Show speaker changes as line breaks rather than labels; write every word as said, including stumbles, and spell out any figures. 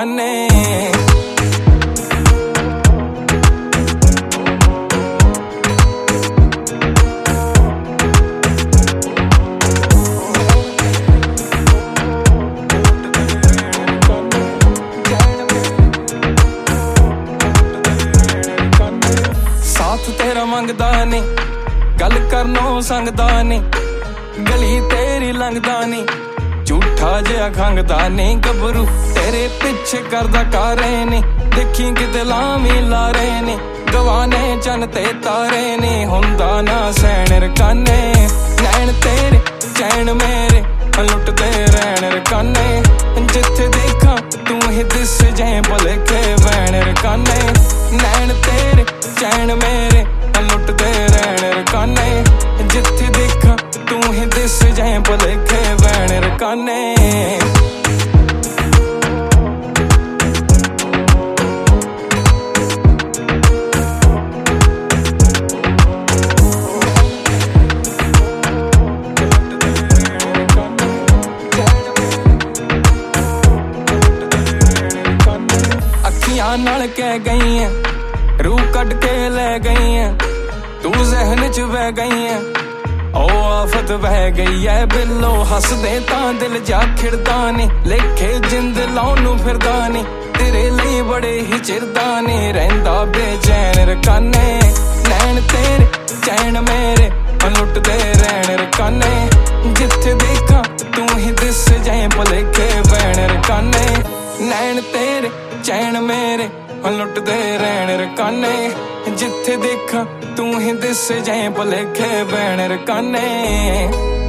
रकाने। तेरा मंगदा नी गल करनों संगदा नी, गली तेरी लंघदा नी झूठा जिहा खंघदा नी। गबरू तेरे पिछे करदा कारे नी, देखी किते लामी लारे नी। गवाने चन ते तारे नी, हुंदा ना सैन रकाने। नैन तेरे चैन मेरे लुटदे रैन रकाने। जिथे देखा तू ही दिस जाए भुलेखे वैन रकाने। नैन तेरे चैन मेरे लुटदे रैन रकाने। जिथे देखा तू ही दिस जाए भुलेखे वैन रकाने। अखियां नाल कह गई है, रूह कट के ले गई है। तू जहन च बह गई है, ओ आफत बह गई है। बिल्लो हसदे तां दिल जा खिड़दा नी, लेखे जिंद लाउन नूं फिरदा नी। तेरे लिए बड़े ही चिरदा नी, रहिंदा बेचैन रकाने। नैन तेरे चैन मेरे लुटदे रैन रकाने। जिथे देखा तू ही दिस जाए भुलेखे वैन रकाने। नैन तेरे चैन मेरे लुटदे रैन रकाने। जिथे देखा तू ही दिस जाए भुलेखे वैन रकाने।